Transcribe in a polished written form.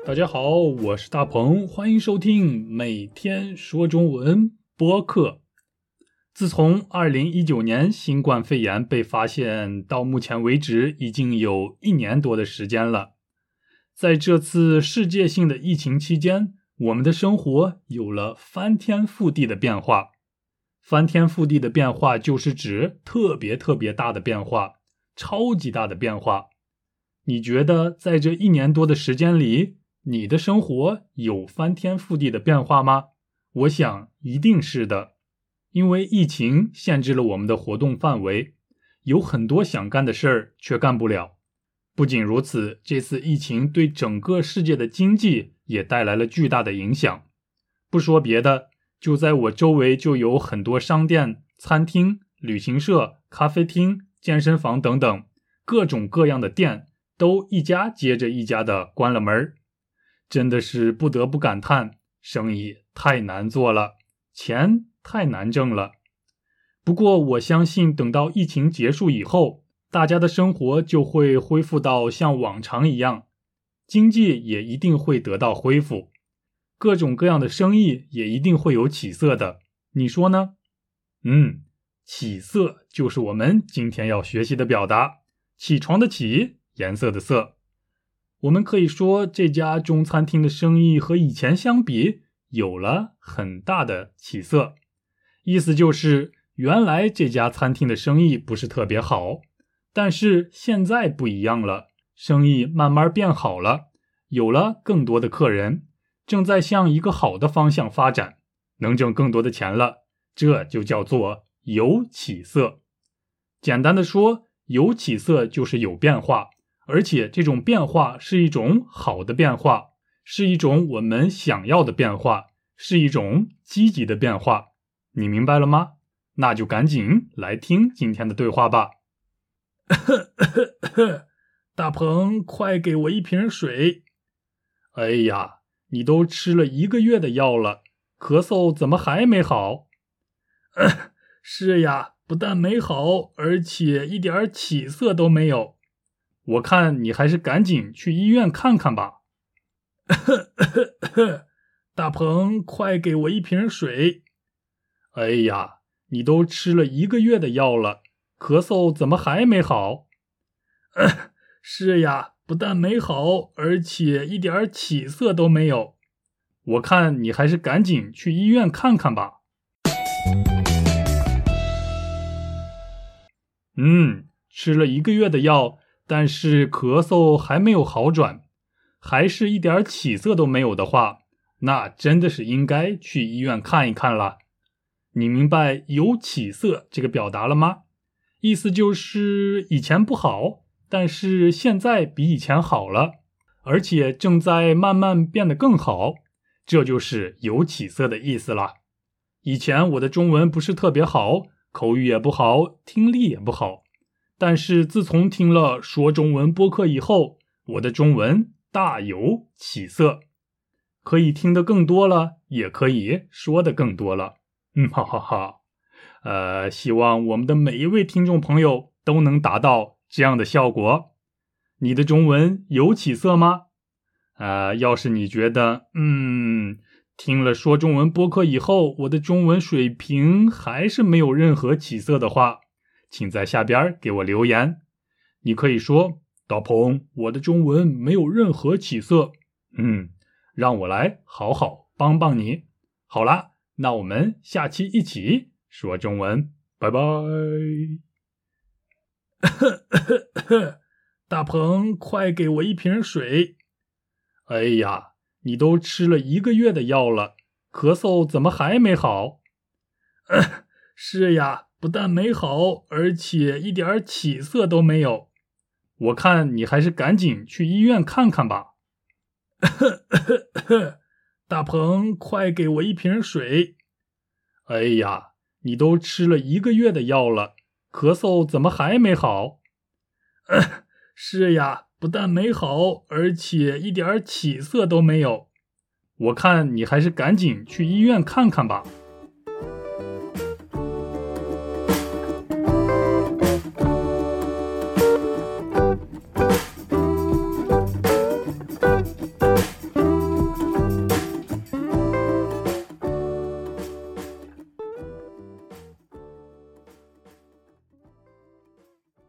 大家好，我是大鹏，欢迎收听每天说中文播客。自从2019年新冠肺炎被发现到目前为止，已经有1年多的时间了。在这次世界性的疫情期间，我们的生活有了翻天覆地的变化。翻天覆地的变化就是指特别大的变化，超级大的变化。你觉得在这1年多的时间里，你的生活有翻天覆地的变化吗？我想一定是的，因为疫情限制了我们的活动范围，有很多想干的事儿却干不了。不仅如此，这次疫情对整个世界的经济也带来了巨大的影响。不说别的，就在我周围就有很多商店、餐厅、旅行社、咖啡厅、健身房等等，各种各样的店都一家接着一家的关了门。真的是不得不感叹，生意太难做了，钱太难挣了。不过我相信等到疫情结束以后，大家的生活就会恢复到像往常一样，经济也一定会得到恢复，各种各样的生意也一定会有起色的。你说呢？起色就是我们今天要学习的表达，起床的起，颜色的色。我们可以说这家中餐厅的生意和以前相比有了很大的起色，意思就是原来这家餐厅的生意不是特别好，但是现在不一样了，生意慢慢变好了，有了更多的客人，正在向一个好的方向发展，能挣更多的钱了，这就叫做有起色。简单的说，有起色就是有变化，而且这种变化是一种好的变化，是一种我们想要的变化，是一种积极的变化。你明白了吗？那就赶紧来听今天的对话吧。大鹏，快给我一瓶水。哎呀，你都吃了1个月的药了，咳嗽怎么还没好？是呀，不但没好，而且一点起色都没有。我看你还是赶紧去医院看看吧。大鹏，快给我一瓶水。哎呀，你都吃了1个月的药了，咳嗽怎么还没好？是呀，不但没好，而且一点起色都没有。我看你还是赶紧去医院看看吧。吃了1个月的药，但是咳嗽还没有好转，还是一点起色都没有的话，那真的是应该去医院看一看了。你明白有起色这个表达了吗？意思就是以前不好，但是现在比以前好了，而且正在慢慢变得更好，这就是有起色的意思了。以前我的中文不是特别好，口语也不好，听力也不好，但是自从听了说中文播客以后，我的中文大有起色，可以听得更多了，也可以说得更多了。哈哈哈。希望我们的每一位听众朋友都能达到这样的效果。你的中文有起色吗？要是你觉得听了说中文播客以后，我的中文水平还是没有任何起色的话，请在下边给我留言。你可以说，大鹏，我的中文没有任何起色。让我来好好帮帮你。好啦，那我们下期一起说中文，拜拜。大鹏，快给我一瓶水。哎呀，你都吃了1个月的药了，咳嗽怎么还没好？是呀，不但没好，而且一点起色都没有。我看你还是赶紧去医院看看吧。大鹏，快给我一瓶水。哎呀，你都吃了1个月的药了，咳嗽怎么还没好？是呀，不但没好，而且一点起色都没有。我看你还是赶紧去医院看看吧。